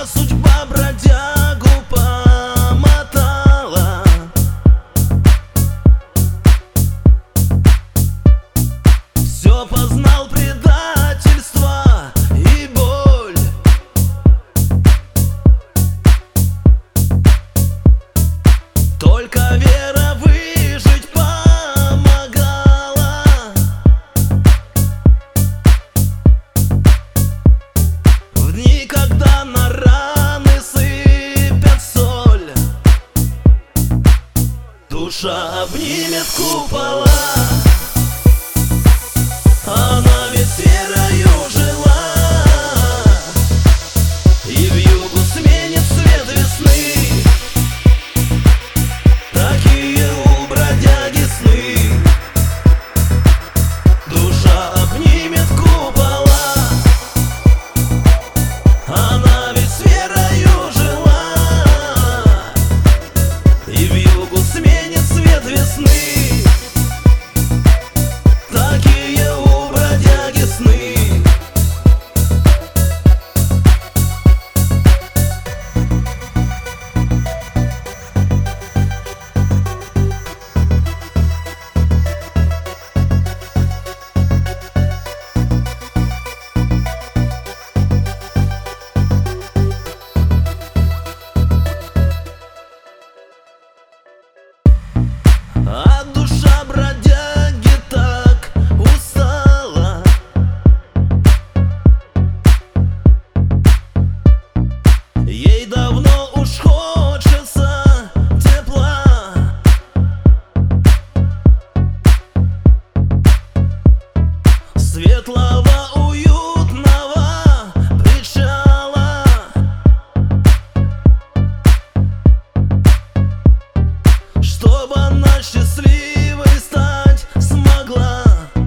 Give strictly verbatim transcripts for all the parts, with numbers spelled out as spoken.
А судьба бродягу помотала. Все познал предательство и боль. Только вера выжить помогала. В дни, когда на раны сыпят соль, душа обнимет купола. Она ведь верою жила, и вьюгу сменит свет весны. Такие у бродяги сны. Душа обнимет купола. Она ведь с верою жила, и вьюгу сменит свет весны. Такие у бродяги сны. А душа бродяги так устала. Ей давно уж хочется тепла. Светлого, уютного причала. Чтобы она счастливой стать смогла.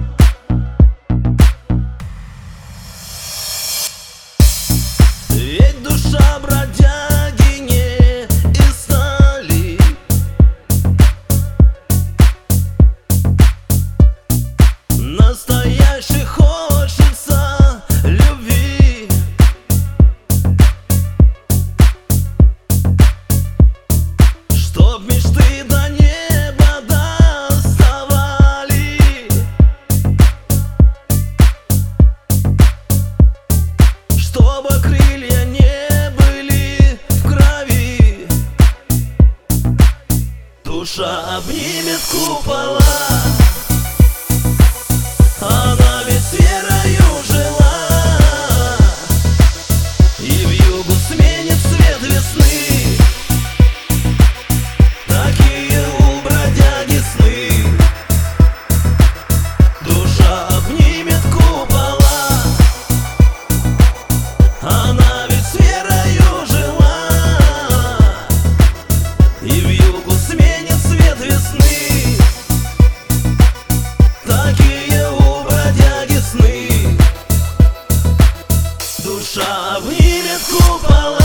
Ведь душа бродяги не из стали. Настоящей хочется любви. Чтоб мечты до неба доставали. Чтобы крылья не были в крови. Душа обнимет купола. Она ведь с верою жила, и вьюгу сменит свет весны. Такие у бродяги сны. Душа обнимет купола. Она ведь с верою жила, и вьюгу сменит свет весны. Такие у бродяги сны. Душа обнимет купола.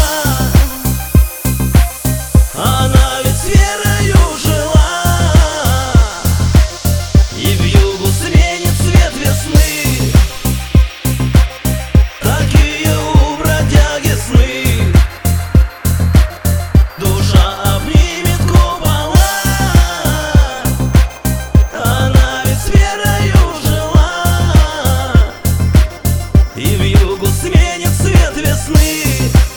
Она ведь с верою жила, и вьюгу сменит свет весны. Такие у бродяги сны. Душа обнимет купола. Она ведь с верою жила, и вьюгу сменит свет весны.